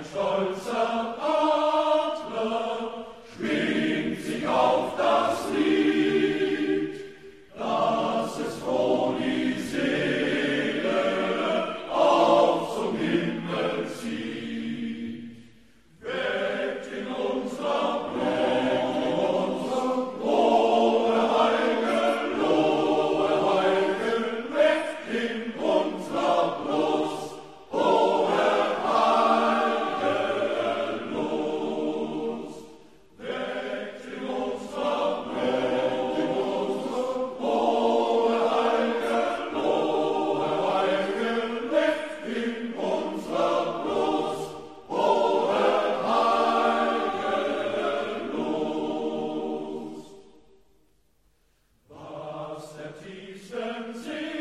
Stolzer Adler schwingt sich auf das Lied, dass es froh die Seele auf zum Himmel zieht. Weckt in unserer Brust hohe Heilige, weckt in unserer Brust hohe Heilige Lust. Weckt in unserer Brust hohe Heilige, weckt in unserer Brust hohe Heilige Lust. Was der tiefsten Seele